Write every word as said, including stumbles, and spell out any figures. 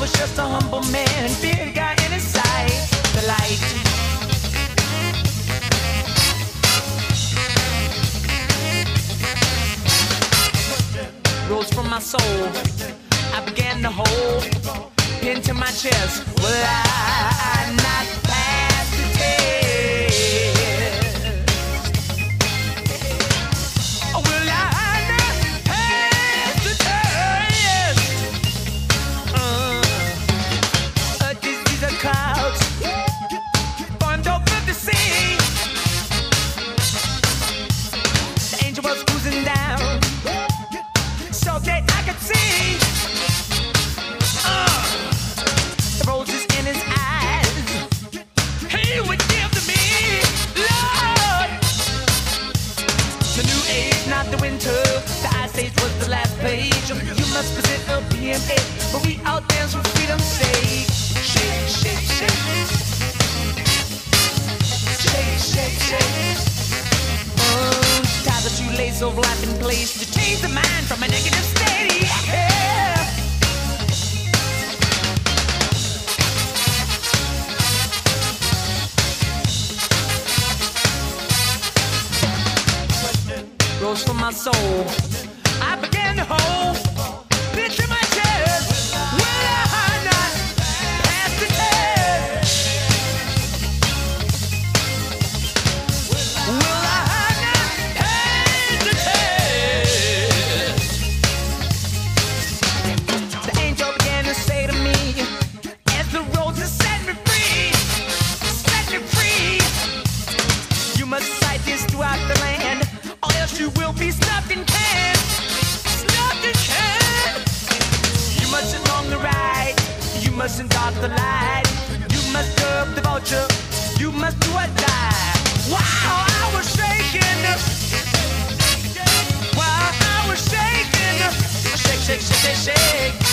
was just a humble man, feared God in his sight. The light rose from my soul. I began to hold pin to my chest. Will I not pass the test? Oh, will I not pass the test? Uh, uh, these, these are clouds formed over the sea. The angel was cruising down so that I could see uh, the roses in his eyes. He would give to me, Lord. The new age, not the winter. The ice age was the last page. You must visit a P M A, but we out dance for freedom's sake. Shake, shake, shake. Shake, shake, shake. Oh, tie the shoelace of life in place to change the mind from a negative state. Yeah. Rose from my soul. I began to hold picture my chest. Will I not pass the test? Will I not pass the test? The angel began to say to me, as the roses set me free, set me free. You must cite this throughout the land, or else you will be snuffed in can, snuffed in can. You mustn't long the ride, you mustn't dart the light, you must curb the vulture, you must do or die. Wow, I was shaking, wow, I was shaking, shake, shake, shake, shake, shake.